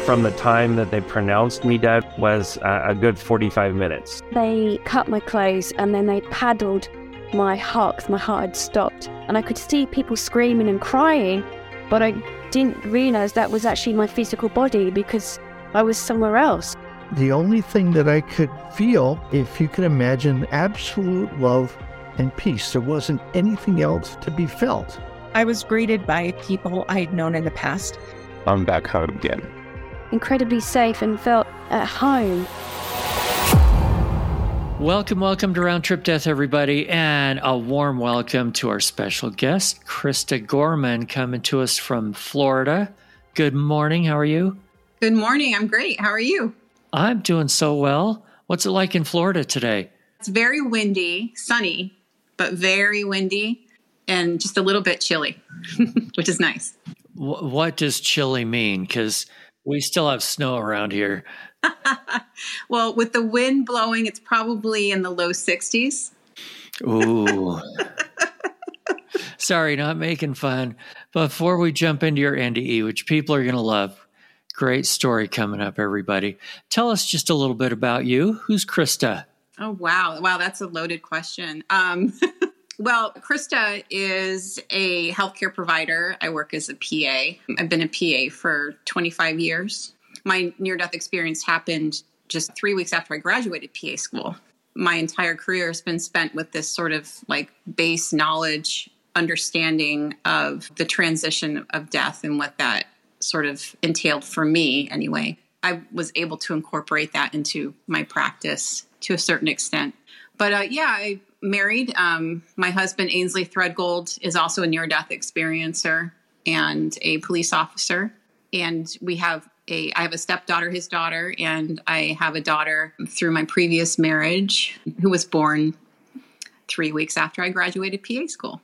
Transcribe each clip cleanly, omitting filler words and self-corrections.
from the time that they pronounced me dead was a good 45 minutes. They cut my clothes and then they paddled my heart because my heart had stopped. And I could see people screaming and crying, but I didn't realize that was actually my physical body because I was somewhere else. The only thing that I could feel, if you can imagine, absolute love and peace. There wasn't anything else to be felt. I was greeted by people I had known in the past. I'm back home again. Incredibly safe and felt at home. Welcome to Round Trip Death, everybody, and a warm welcome to our special guest, Krista Gorman, coming to us from Florida. Good morning. How are you? Good morning. I'm great. How are you? I'm doing so well. What's it like in Florida today? It's very windy, sunny, but very windy and just a little bit chilly, which is nice. What does chilly mean? Because we still have snow around here. Well, with the wind blowing, it's probably in the low 60s. Ooh. Sorry, not making fun. Before we jump into your NDE, which people are going to love, great story coming up, everybody. Tell us just a little bit about you. Who's Krista? Oh, wow. Wow, that's a loaded question. Well, Krista is a healthcare provider. I work as a PA. I've been a PA for 25 years. My near-death experience happened just 3 weeks after I graduated PA school. My entire career has been spent with this sort of like base knowledge, understanding of the transition of death and what that sort of entailed for me anyway. I was able to incorporate that into my practice to a certain extent. But I married. My husband, Ainsley Threadgold, is also a near-death experiencer and a police officer. And I have a stepdaughter, his daughter, and I have a daughter through my previous marriage who was born 3 weeks after I graduated PA school.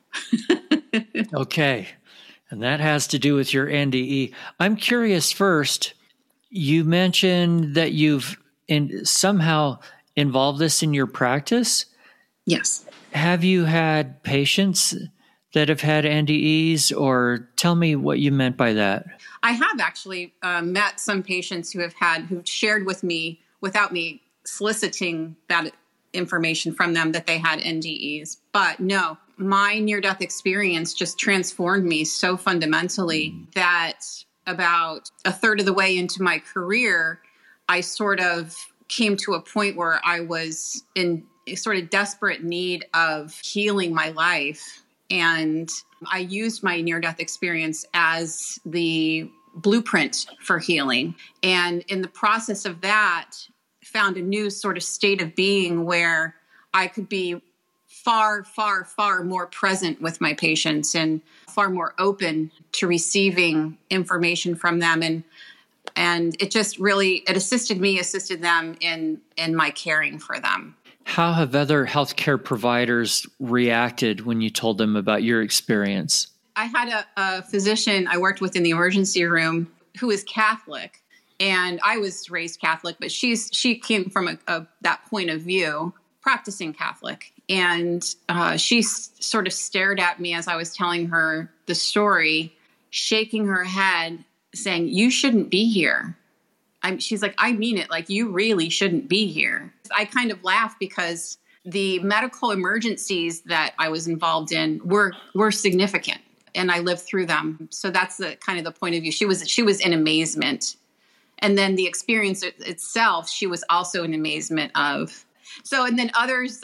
Okay. And that has to do with your NDE. I'm curious first, you mentioned that you've somehow involved this in your practice? Yes. Have you had patients that have had NDEs, or tell me what you meant by that? I have actually met some patients who've shared with me without me soliciting that information from them that they had NDEs. But no, my near-death experience just transformed me so fundamentally that about a third of the way into my career, I sort of came to a point where I was in a sort of desperate need of healing my life. And I used my near-death experience as the blueprint for healing. And in the process of that, found a new sort of state of being where I could be far, far, far more present with my patients and far more open to receiving information from them. And it just really, it assisted them in my caring for them. How have other healthcare providers reacted when you told them about your experience? I had a physician I worked with in the emergency room who is Catholic, and I was raised Catholic, but she came from that point of view, practicing Catholic. And she sort of stared at me as I was telling her the story, shaking her head, saying, "You shouldn't be here." She's like, "I mean it, like you really shouldn't be here." I kind of laughed because the medical emergencies that I was involved in were significant, and I lived through them. So that's the kind of the point of view. She was in amazement. And then the experience itself, she was also in amazement of. So, and then others,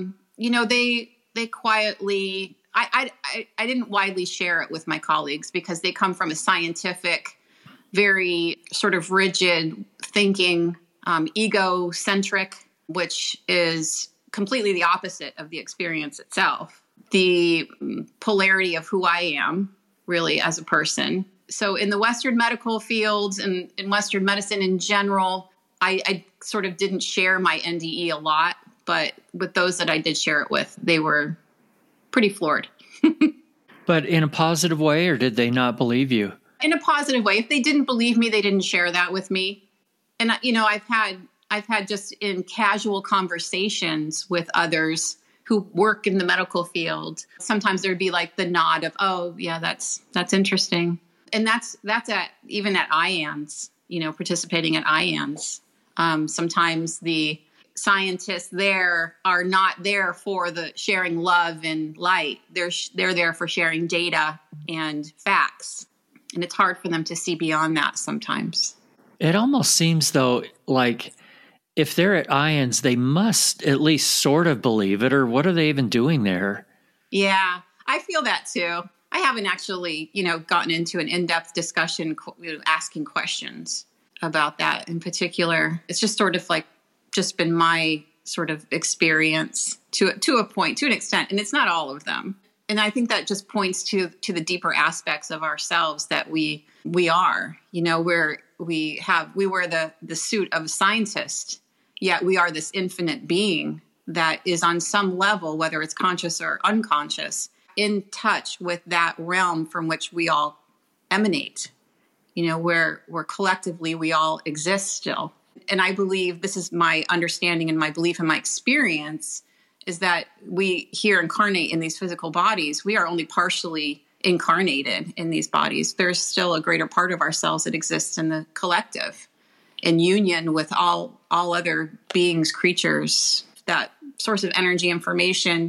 they quietly, I didn't widely share it with my colleagues because they come from a scientific, very sort of rigid thinking, egocentric, which is completely the opposite of the experience itself. The polarity of who I am really as a person. So in the Western medical fields and in Western medicine in general, I sort of didn't share my NDE a lot, but with those that I did share it with, they were pretty floored. But in a positive way, or did they not believe you? In a positive way. If they didn't believe me, they didn't share that with me. And, I've had just in casual conversations with others who work in the medical field. Sometimes there'd be like the nod of, "Oh yeah, that's interesting." And that's even at IANDS. participating at IANDS. Sometimes the scientists there are not there for the sharing love and light. They're there for sharing data and facts. And it's hard for them to see beyond that sometimes. It almost seems, though, like if they're at IANDS, they must at least sort of believe it, or what are they even doing there? Yeah, I feel that too. I haven't actually, gotten into an in-depth discussion, asking questions about that in particular. It's just sort of like just been my sort of experience to a point, to an extent, and it's not all of them. And I think that just points to the deeper aspects of ourselves that we are. We wear the suit of a scientist, yet we are this infinite being that is on some level, whether it's conscious or unconscious, in touch with that realm from which we all emanate. Where collectively we all exist still. And I believe this is my understanding and my belief and my experience is that we here incarnate in these physical bodies. We are only partially incarnated in these bodies. There's still a greater part of ourselves that exists in the collective, in union with all other beings, creatures. That source of energy information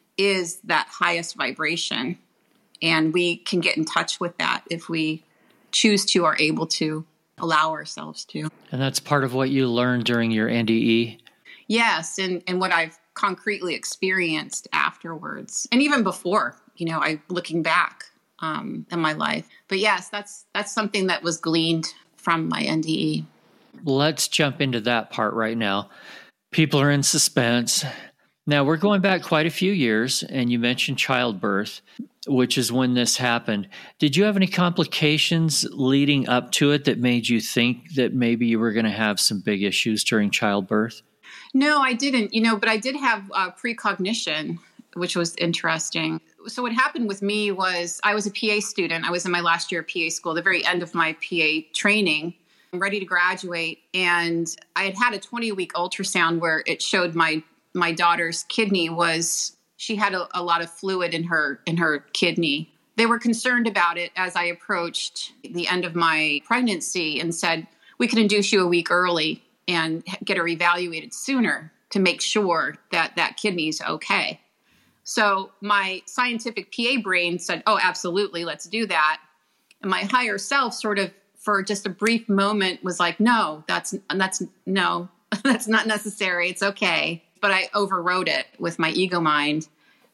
is that highest vibration. And we can get in touch with that if we choose to or able to allow ourselves to. And that's part of what you learned during your NDE? Yes, and what I've concretely experienced afterwards. And even before, looking back in my life. But yes, that's something that was gleaned from my NDE. Let's jump into that part right now. People are in suspense. Now, we're going back quite a few years, and you mentioned childbirth, which is when this happened. Did you have any complications leading up to it that made you think that maybe you were going to have some big issues during childbirth? No, I didn't, but I did have precognition, which was interesting. So what happened with me was I was a PA student. I was in my last year of PA school, the very end of my PA training. I'm ready to graduate. And I had a 20-week ultrasound where it showed my daughter's kidney she had a lot of fluid in her kidney. They were concerned about it as I approached the end of my pregnancy and said, we can induce you a week early and get her evaluated sooner to make sure that kidney's okay. So my scientific PA brain said, oh, absolutely, let's do that. And my higher self sort of, for just a brief moment, was like, no, that's not necessary. It's okay. But I overrode it with my ego mind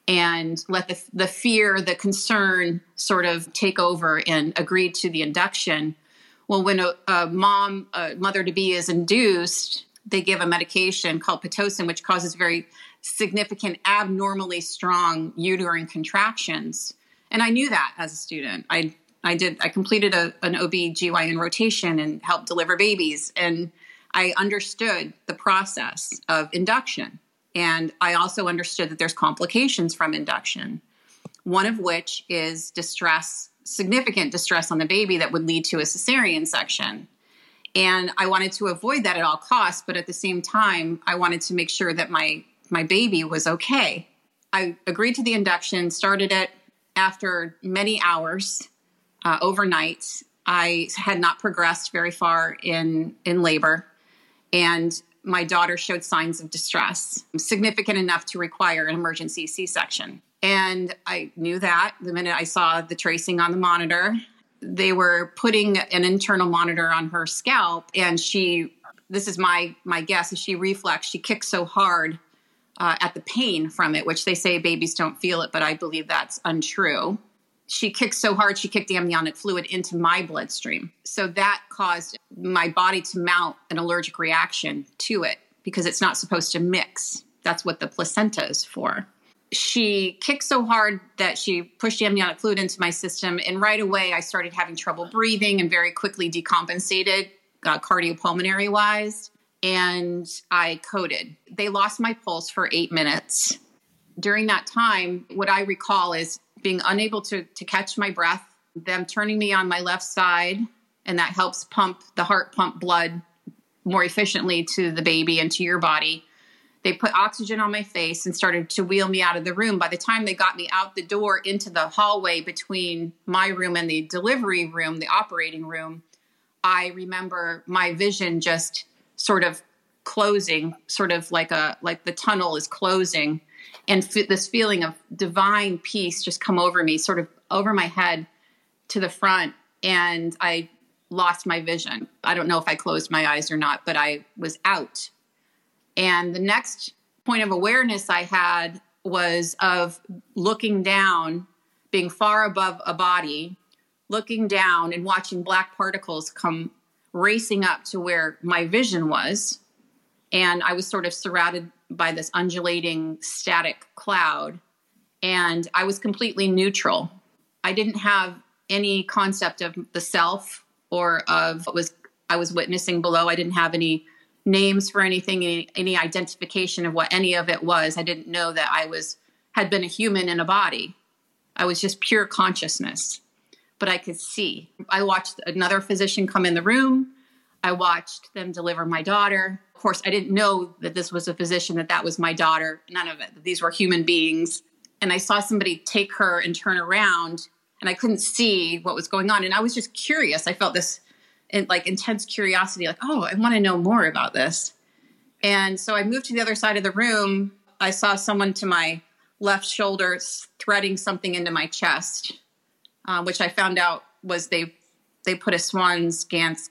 and let the fear, the concern sort of take over and agreed to the induction. Well, when a mother-to-be is induced, they give a medication called Pitocin, which causes very significant, abnormally strong uterine contractions. And I knew that as a student. I completed an OB/GYN rotation and helped deliver babies. And I understood the process of induction. And I also understood that there's complications from induction, one of which is significant distress on the baby that would lead to a cesarean section. And I wanted to avoid that at all costs, but at the same time, I wanted to make sure that my baby was okay. I agreed to the induction, started it after many hours overnight. I had not progressed very far in labor, and my daughter showed signs of distress, significant enough to require an emergency C-section. And I knew that the minute I saw the tracing on the monitor. They were putting an internal monitor on her scalp, and this is my guess, is she reflexed. She kicked so hard at the pain from it, which they say babies don't feel it, but I believe that's untrue. She kicked so hard, she kicked the amniotic fluid into my bloodstream. So that caused my body to mount an allergic reaction to it because it's not supposed to mix. That's what the placenta is for. She kicked so hard that she pushed the amniotic fluid into my system. And right away, I started having trouble breathing and very quickly decompensated cardiopulmonary wise. And I coded. They lost my pulse for 8 minutes. During that time, what I recall is being unable to catch my breath, them turning me on my left side, and that helps the heart pump blood more efficiently to the baby and to your body. They put oxygen on my face and started to wheel me out of the room. By the time they got me out the door into the hallway between my room and the delivery room, the operating room, I remember my vision just sort of closing, sort of like the tunnel is closing, and this feeling of divine peace just come over me, sort of over my head to the front, and I lost my vision. I don't know if I closed my eyes or not, but I was out. And the next point of awareness I had was of looking down, being far above a body, looking down and watching black particles come racing up to where my vision was. And I was sort of surrounded by this undulating static cloud. And I was completely neutral. I didn't have any concept of the self or of what I was witnessing below. I didn't have any names for anything, any identification of what any of it was. I didn't know that I had been a human in a body. I was just pure consciousness, but I could see. I watched another physician come in the room. I watched them deliver my daughter. Of course, I didn't know that this was a physician, that was my daughter. None of it. These were human beings. And I saw somebody take her and turn around, and I couldn't see what was going on. And I was just curious. I felt this intense curiosity, like, oh, I want to know more about this. And so I moved to the other side of the room. I saw someone to my left shoulder threading something into my chest, which I found out was they put a Swan-Ganz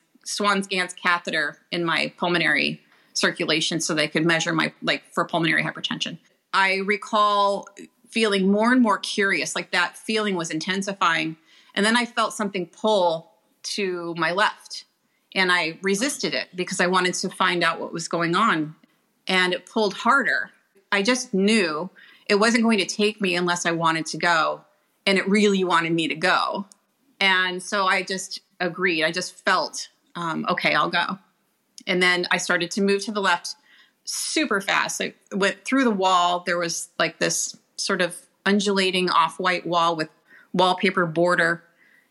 catheter in my pulmonary circulation so they could measure my, for pulmonary hypertension. I recall feeling more and more curious, like that feeling was intensifying. And then I felt something pull to my left, and I resisted it because I wanted to find out what was going on. And it pulled harder. I just knew it wasn't going to take me unless I wanted to go. And it really wanted me to go. And so I just agreed. I just felt, okay, I'll go. And then I started to move to the left super fast. I went through the wall. There was like this sort of undulating off-white wall with wallpaper border,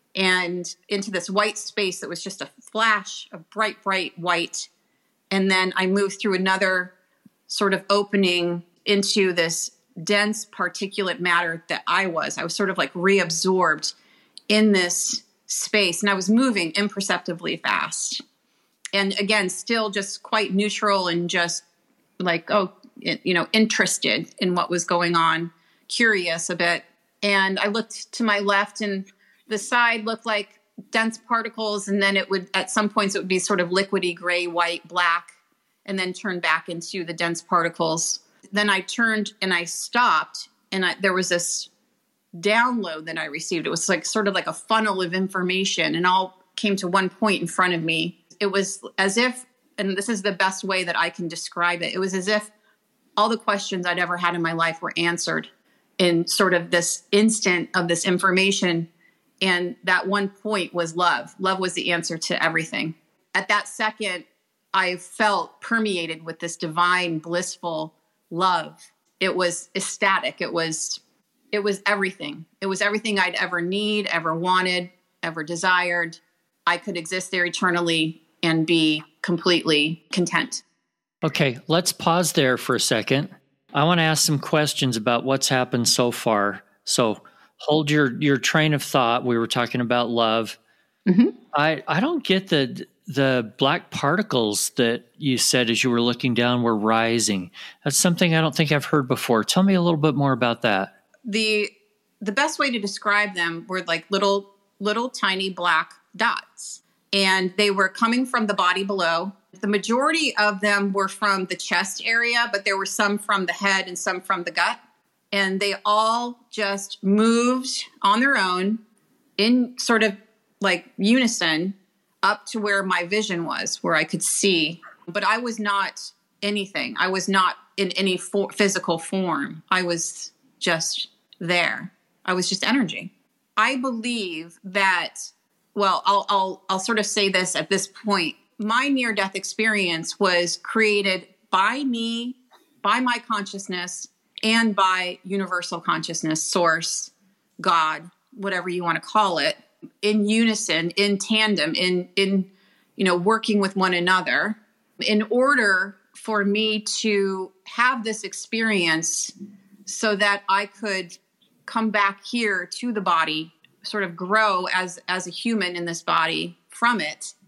and into this white space that was just a flash of bright, bright white. And then I moved through another sort of opening into this dense particulate matter that I was sort of like reabsorbed in this space. And I was moving imperceptibly fast. And again, still just quite neutral and just like, interested in what was going on, curious a bit. And I looked to my left, and the side looked like dense particles. And then it would, at some points, it would be sort of liquidy, gray, white, black, and then turn back into the dense particles. Then I turned and I stopped, and there was this download that I received. It was like sort of like a funnel of information, and all came to one point in front of me. It was as if, and this is the best way that I can describe it, it was as if all the questions I'd ever had in my life were answered in sort of this instant of this information. And that one point was love. Love was the answer to everything. At that second, I felt permeated with this divine, blissful love. It was ecstatic. It was everything. It was everything I'd ever need, ever wanted, ever desired. I could exist there eternally and be completely content. Okay, let's pause there for a second. I want to ask some questions about what's happened so far. So hold your train of thought. We were talking about love. Mm-hmm. I don't get the black particles that you said as you were looking down were rising. That's something I don't think I've heard before. Tell me a little bit more about that. The best way to describe them were like little tiny black dots, and they were coming from the body below. The majority of them were from the chest area, but there were some from the head and some from the gut. And they all just moved on their own in sort of like unison up to where my vision was, where I could see. But I was not anything. I was not in any physical form. I was just there. I was just energy. I believe that, well, I'll sort of say this at this point. My near-death experience was created by me, by my consciousness, and by universal consciousness, source, God, whatever you want to call it, in unison, in tandem, in working with one another. In order for me to have this experience so that I could come back here to the body, sort of grow as a human in this body from it,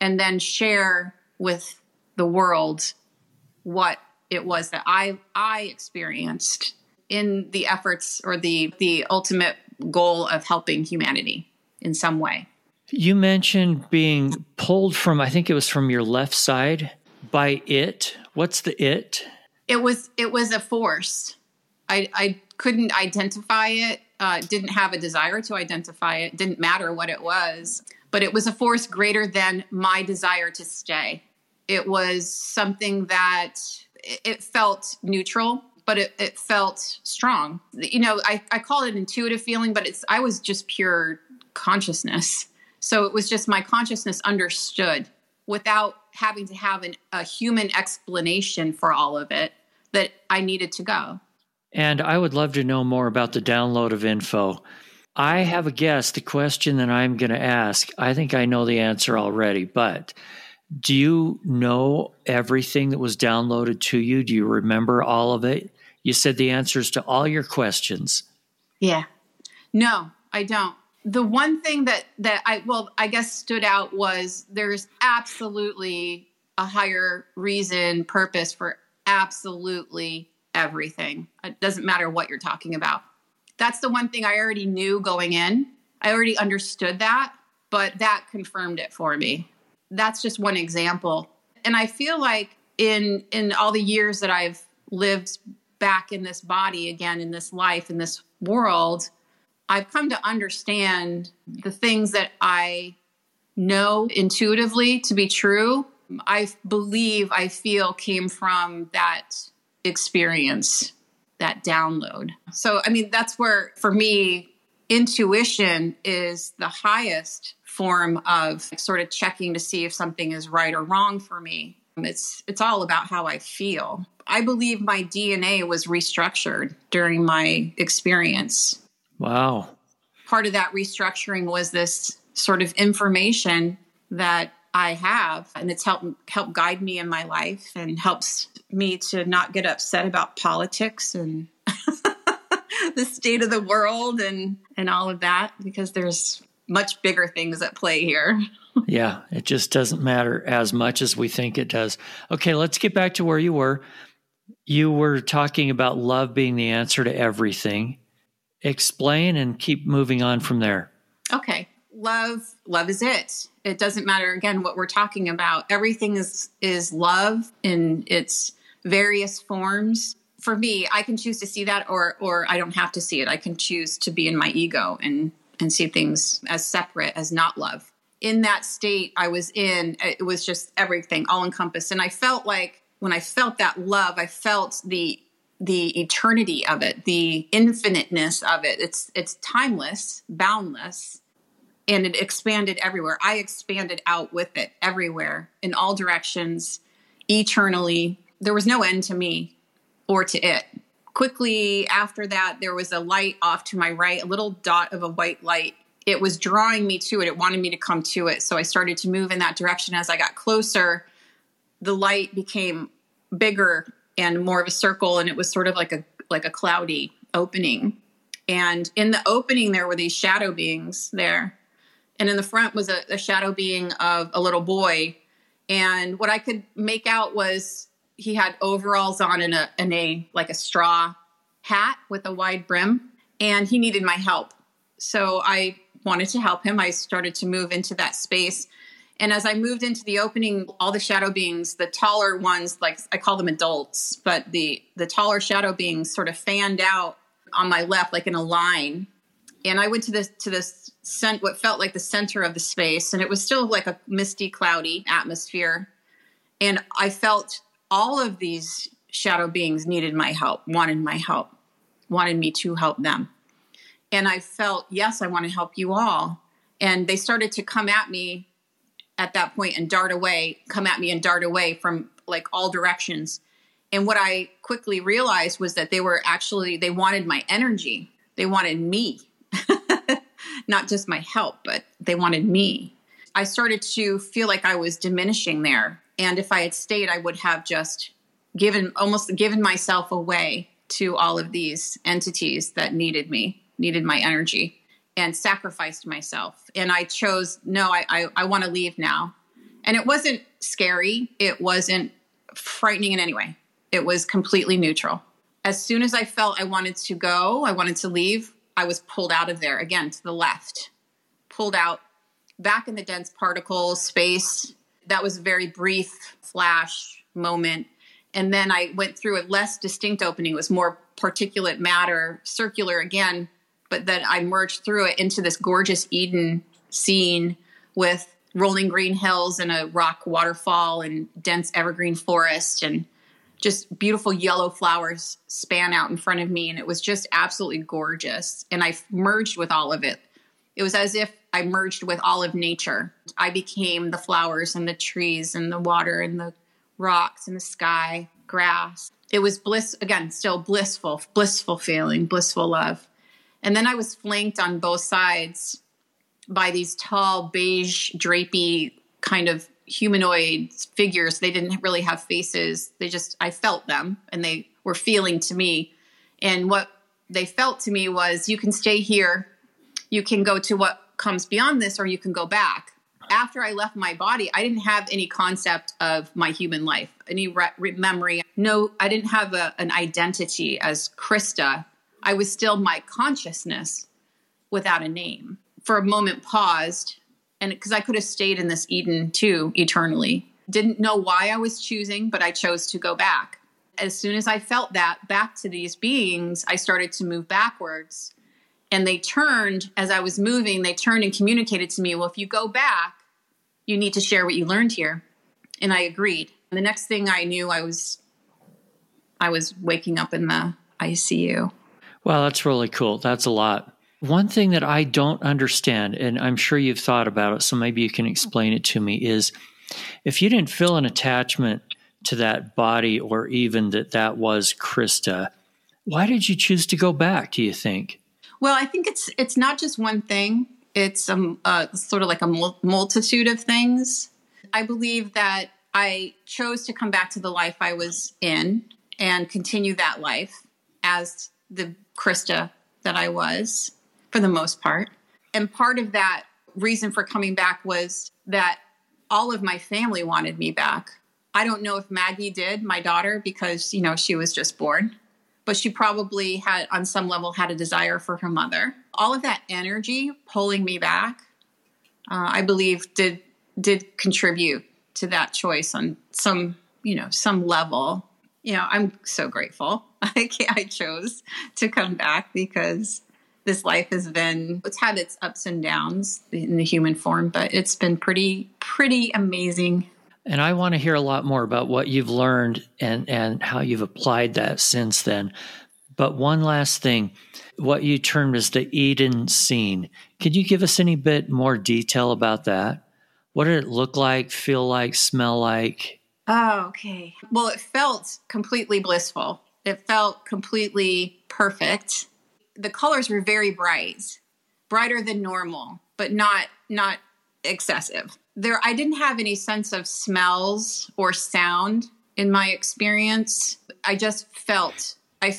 and then share with the world what it was that I experienced in the efforts or the ultimate goal of helping humanity in some way. You mentioned being pulled from, I think it was from your left side by it. What's the it? It was a force. I couldn't identify it, didn't have a desire to identify it, didn't matter what it was, but it was a force greater than my desire to stay. It was something that it felt neutral, but it felt strong. You know, I call it intuitive feeling, but I was just pure consciousness. So it was just my consciousness understood without having to have a human explanation for all of it that I needed to go. And I would love to know more about the download of info. I have a guess, the question that I'm going to ask, I think I know the answer already, but do you know everything that was downloaded to you? Do you remember all of it? You said the answers to all your questions. Yeah. No, I don't. The one thing that I guess stood out was there's absolutely a higher reason, purpose for absolutely everything. It doesn't matter what you're talking about. That's the one thing I already knew going in. I already understood that, but that confirmed it for me. That's just one example. And I feel like in all the years that I've lived back in this body again, in this life, in this world, I've come to understand the things that I know intuitively to be true. I feel came from that experience, that download. So, I mean, that's where, for me, intuition is the highest form of sort of checking to see if something is right or wrong for me. It's all about how I feel. I believe my DNA was restructured during my experience. Wow. Part of that restructuring was this sort of information that I have, and it's helped guide me in my life and helps me to not get upset about politics and the state of the world and all of that, because there's much bigger things at play here. Yeah, it just doesn't matter as much as we think it does. Okay, let's get back to where you were. You were talking about love being the answer to everything. Explain and keep moving on from there. Okay. Love is it. It doesn't matter, again, what we're talking about. Everything is love in its various forms. For me, I can choose to see that or I don't have to see it. I can choose to be in my ego and see things as separate, as not love. In that state I was in, it was just everything, all encompassed. And I felt like when I felt that love, I felt the eternity of it, the infiniteness of it. It's timeless, boundless, and it expanded everywhere. I expanded out with it everywhere, in all directions, eternally. There was no end to me or to it. Quickly after that, there was a light off to my right, a little dot of a white light. It was drawing me to it. It wanted me to come to it. So I started to move in that direction. As I got closer, the light became bigger and more of a circle, and it was sort of like a cloudy opening. And in the opening, there were these shadow beings there. And in the front was a shadow being of a little boy. And what I could make out was he had overalls on and a like a straw hat with a wide brim, and he needed my help. So I wanted to help him. I started to move into that space. And as I moved into the opening, all the shadow beings, the taller ones, like I call them adults, but the taller shadow beings sort of fanned out on my left, like in a line. And I went to this what felt like the center of the space, and it was still like a misty, cloudy atmosphere. And I felt all of these shadow beings needed my help, wanted me to help them. And I felt, yes, I want to help you all. And they started to come at me at that point and dart away from like all directions. And what I quickly realized was that they wanted my energy. They wanted me, not just my help, but they wanted me. I started to feel like I was diminishing there. And if I had stayed, I would have just given myself away to all of these entities that needed my energy, and sacrificed myself. And I chose, no, I want to leave now. And it wasn't scary. It wasn't frightening in any way. It was completely neutral. As soon as I felt I wanted to go, I wanted to leave, I was pulled out of there again to the left, pulled out back in the dense particle space. That was a very brief flash moment. And then I went through a less distinct opening. It was more particulate matter, circular again, but then I merged through it into this gorgeous Eden scene with rolling green hills and a rock waterfall and dense evergreen forest and just beautiful yellow flowers span out in front of me. And it was just absolutely gorgeous. And I merged with all of it. It was as if I merged with all of nature. I became the flowers and the trees and the water and the rocks and the sky, grass. It was bliss, again, still blissful feeling, blissful love. And then I was flanked on both sides by these tall, beige, drapey kind of humanoid figures. They didn't really have faces. I felt them and they were feeling to me. And what they felt to me was, you can stay here. You can go to what comes beyond this, or you can go back. After I left my body, I didn't have any concept of my human life, any memory. No, I didn't have an identity as Krista. I was still my consciousness without a name. For a moment, paused, and because I could have stayed in this Eden too eternally. Didn't know why I was choosing, but I chose to go back. As soon as I felt that back to these beings, I started to move backwards. And they turned, as I was moving, they turned and communicated to me, well, if you go back, you need to share what you learned here. And I agreed. And the next thing I knew, I was waking up in the ICU. Wow, that's really cool. That's a lot. One thing that I don't understand, and I'm sure you've thought about it, so maybe you can explain it to me, is if you didn't feel an attachment to that body or even that was Krista, why did you choose to go back, do you think? Well, I think it's not just one thing. It's sort of like a multitude of things. I believe that I chose to come back to the life I was in and continue that life as the Krista that I was, for the most part. And part of that reason for coming back was that all of my family wanted me back. I don't know if Maggie did, my daughter, because, she was just born. But she probably had, on some level, had a desire for her mother. All of that energy pulling me back, I believe, did contribute to that choice on some level. I'm so grateful. I chose to come back because this life it's had its ups and downs in the human form, but it's been pretty amazing. And I want to hear a lot more about what you've learned and how you've applied that since then. But one last thing, what you termed as the Eden scene. Could you give us any bit more detail about that? What did it look like, feel like, smell like? Oh, okay. Well, it felt completely blissful. It felt completely perfect. The colors were very bright, brighter than normal, but not excessive. I didn't have any sense of smells or sound in my experience. I felt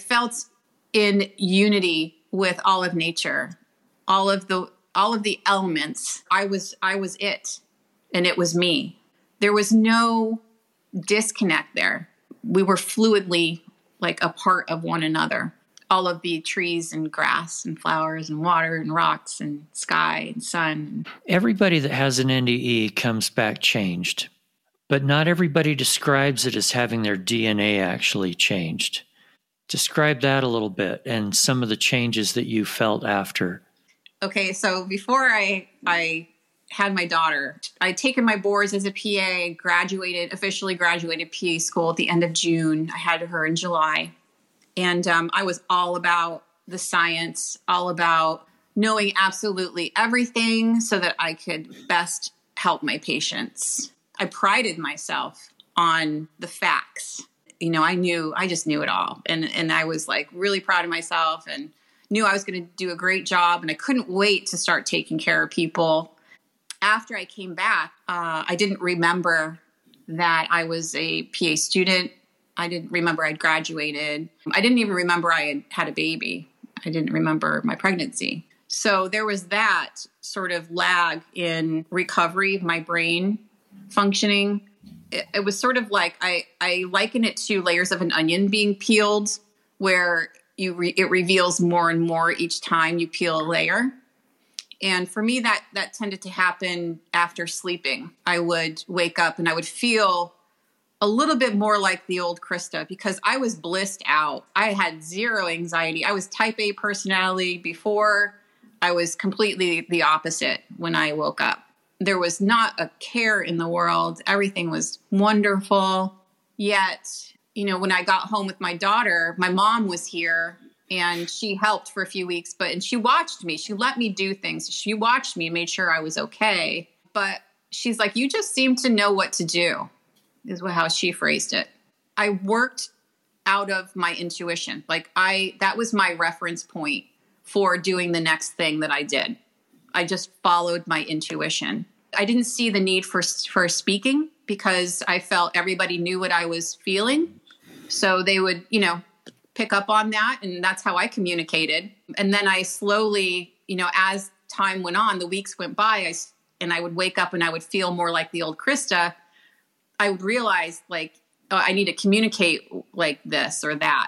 in unity with all of nature, all of the elements. I was it, and it was me. There was no disconnect there. We were fluidly like a part of one another. All of the trees and grass and flowers and water and rocks and sky and sun. Everybody that has an NDE comes back changed, but not everybody describes it as having their DNA actually changed. Describe that a little bit and some of the changes that you felt after. Okay, so before I had my daughter, I'd taken my boards as a PA, officially graduated PA school at the end of June. I had her in July. And I was all about the science, all about knowing absolutely everything so that I could best help my patients. I prided myself on the facts. I just knew it all. And I was like really proud of myself and knew I was going to do a great job. And I couldn't wait to start taking care of people. After I came back, I didn't remember that I was a PA student. I didn't remember I'd graduated. I didn't even remember I had a baby. I didn't remember my pregnancy. So there was that sort of lag in recovery of my brain functioning. It was sort of like, I liken it to layers of an onion being peeled, where it reveals more and more each time you peel a layer. And for me, that tended to happen after sleeping. I would wake up and I would feel a little bit more like the old Krista, because I was blissed out. I had zero anxiety. I was type A personality before. I was completely the opposite when I woke up. There was not a care in the world. Everything was wonderful. Yet, when I got home with my daughter, my mom was here and she helped for a few weeks, and she watched me. She let me do things. She watched me and made sure I was okay. But she's like, you just seem to know what to do, is how she phrased it. I worked out of my intuition. That was my reference point for doing the next thing that I did. I just followed my intuition. I didn't see the need for speaking, because I felt everybody knew what I was feeling. So they would, pick up on that. And that's how I communicated. And then I slowly, as time went on, the weeks went by, I would wake up and I would feel more like the old Krista. I would realize I need to communicate like this or that,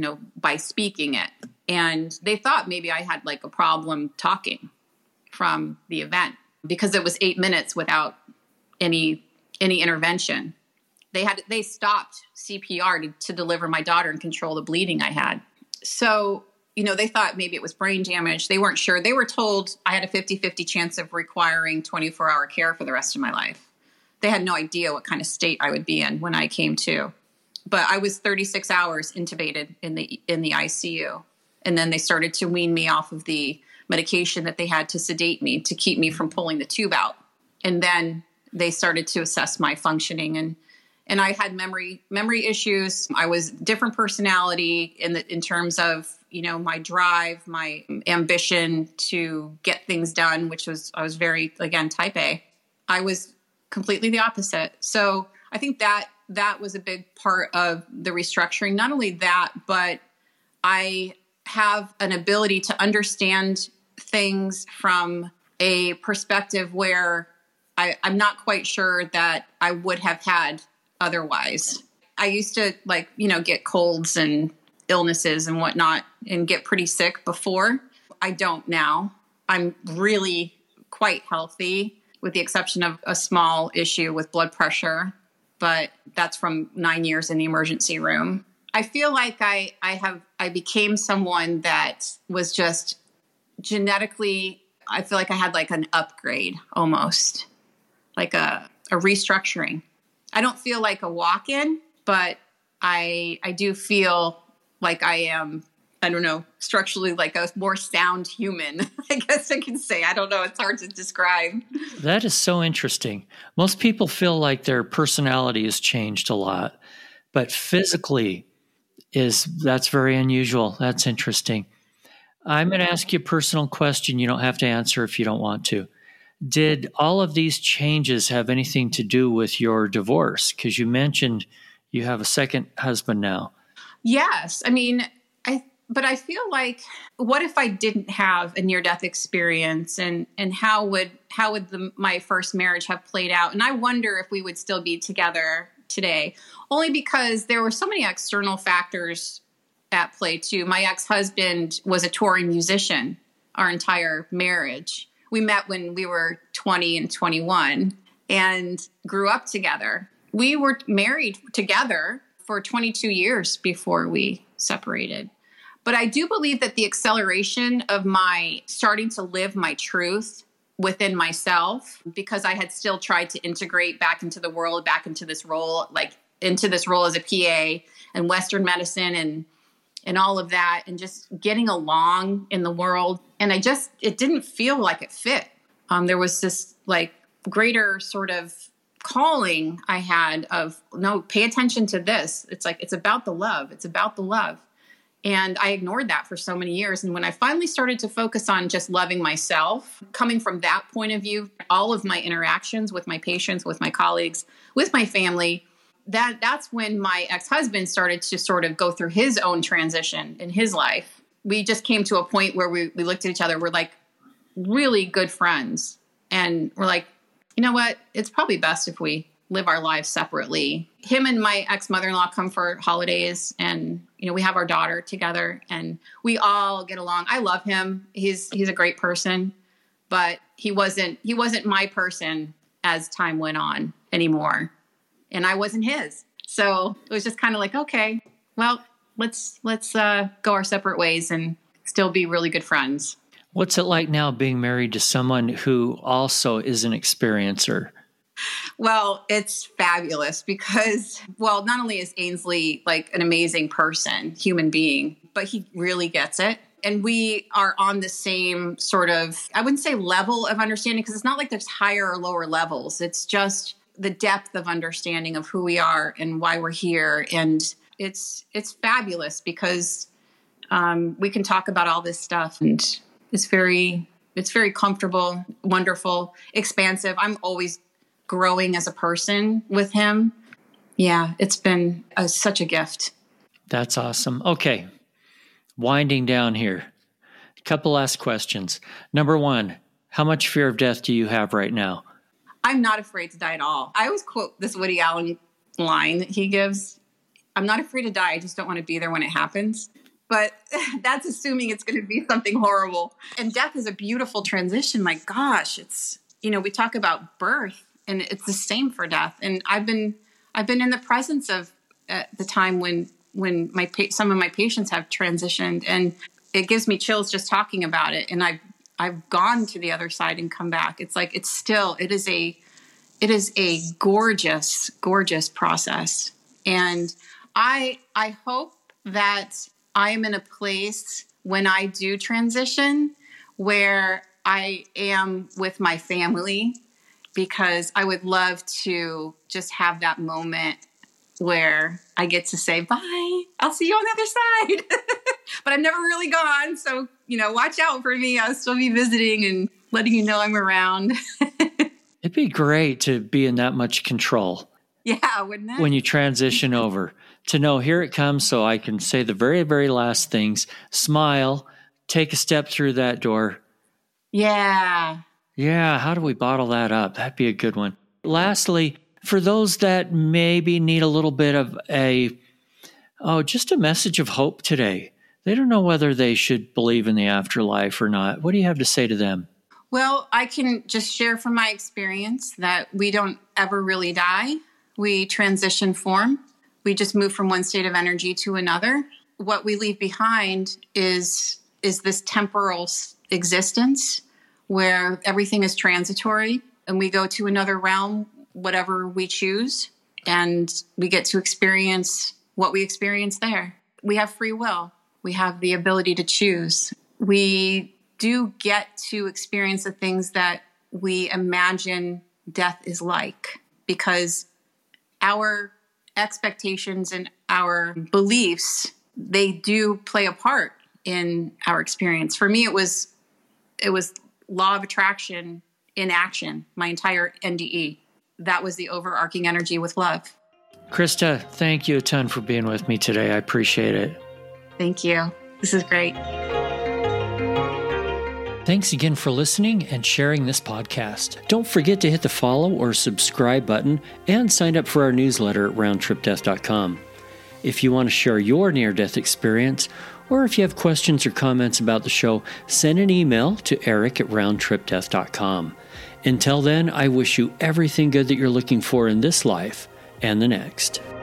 by speaking it. And they thought maybe I had a problem talking from the event, because it was 8 minutes without any intervention. They stopped CPR to deliver my daughter and control the bleeding I had. So, they thought maybe it was brain damage. They weren't sure. They were told I had a 50-50 chance of requiring 24-hour care for the rest of my life. They had no idea what kind of state I would be in when I came to. But I was 36 hours intubated in the ICU. And then they started to wean me off of the medication that they had to sedate me, to keep me from pulling the tube out. And then they started to assess my functioning. And I had memory issues. I was different personality in terms of, my drive, my ambition to get things done, I was very, again, type A. I was completely the opposite. So I think that was a big part of the restructuring. Not only that, but I have an ability to understand things from a perspective where I'm not quite sure that I would have had otherwise. I used to get colds and illnesses and whatnot and get pretty sick before. I don't now. I'm really quite healthy, with the exception of a small issue with blood pressure, but that's from 9 years in the emergency room. I feel like I became someone that was just genetically, I feel like I had an upgrade almost, like a restructuring. I don't feel like a walk-in, but I do feel like I am, I don't know, structurally a more sound human, I guess I can say. I don't know. It's hard to describe. That is so interesting. Most people feel like their personality has changed a lot, but physically that's very unusual. That's interesting. I'm going to ask you a personal question. You don't have to answer if you don't want to. Did all of these changes have anything to do with your divorce? Because you mentioned you have a second husband now. Yes. But I feel like, what if I didn't have a near-death experience, and how would my first marriage have played out? And I wonder if we would still be together today, only because there were so many external factors at play too. My ex-husband was a touring musician our entire marriage. We met when we were 20 and 21 and grew up together. We were married together for 22 years before we separated. But I do believe that the acceleration of my starting to live my truth within myself, because I had still tried to integrate back into the world, back into this role, into this role as a PA and Western medicine and all of that, and just getting along in the world. And it didn't feel like it fit. There was this greater sort of calling I had of, no, pay attention to this. It's about the love. It's about the love. And I ignored that for so many years. And when I finally started to focus on just loving myself, coming from that point of view, all of my interactions with my patients, with my colleagues, with my family, that's when my ex-husband started to sort of go through his own transition in his life. We just came to a point where we looked at each other. We're really good friends. And we're you know what? It's probably best if we live our lives separately. Him and my ex-mother-in-law come for holidays, and we have our daughter together, and we all get along. I love him. He's a great person, but he wasn't my person as time went on anymore, and I wasn't his. So it was just kind of like, okay, well, let's go our separate ways and still be really good friends. What's it like now being married to someone who also is an experiencer? Well, it's fabulous because, not only is Ainsley like an amazing person, human being, but he really gets it. And we are on the same sort of, I wouldn't say level of understanding, because it's not like there's higher or lower levels. It's just the depth of understanding of who we are and why we're here. And it's fabulous because we can talk about all this stuff, and it's very comfortable, wonderful, expansive. I'm always growing as a person with him. Yeah, it's been such a gift. That's awesome. Okay, winding down here. A couple last questions. Number one, how much fear of death do you have right now? I'm not afraid to die at all. I always quote this Woody Allen line that he gives. I'm not afraid to die. I just don't want to be there when it happens. But that's assuming it's going to be something horrible. And death is a beautiful transition. My gosh, it's, we talk about birth, and it's the same for death. And I've been in the presence of the time when some of my patients have transitioned, and it gives me chills just talking about it. And I've gone to the other side and come back. It's like, it is a gorgeous, gorgeous process. And I hope that I am in a place when I do transition where I am with my family, because I would love to just have that moment where I get to say, bye, I'll see you on the other side. But I'm never really gone. So, watch out for me. I'll still be visiting and letting you know I'm around. It'd be great to be in that much control. Yeah, wouldn't it? When you transition over, to know here it comes, so I can say the very, very last things, smile, take a step through that door. Yeah. Yeah, how do we bottle that up? That'd be a good one. Lastly, for those that maybe need a little bit of just a message of hope today. They don't know whether they should believe in the afterlife or not. What do you have to say to them? Well, I can just share from my experience that we don't ever really die. We transition form. We just move from one state of energy to another. What we leave behind is this temporal existence where everything is transitory, and we go to another realm, whatever we choose, and we get to experience what we experience there. We have free will. We have the ability to choose. We do get to experience the things that we imagine death is like, because our expectations and our beliefs, they do play a part in our experience. For me, it was law of attraction in action, my entire NDE. That was the overarching energy with love. Krista, thank you a ton for being with me today. I appreciate it. Thank you. This is great. Thanks again for listening and sharing this podcast. Don't forget to hit the follow or subscribe button and sign up for our newsletter at roundtripdeath.com. If you want to share your near-death experience, or if you have questions or comments about the show, send an email to eric@roundtripdeath.com. Until then, I wish you everything good that you're looking for in this life and the next.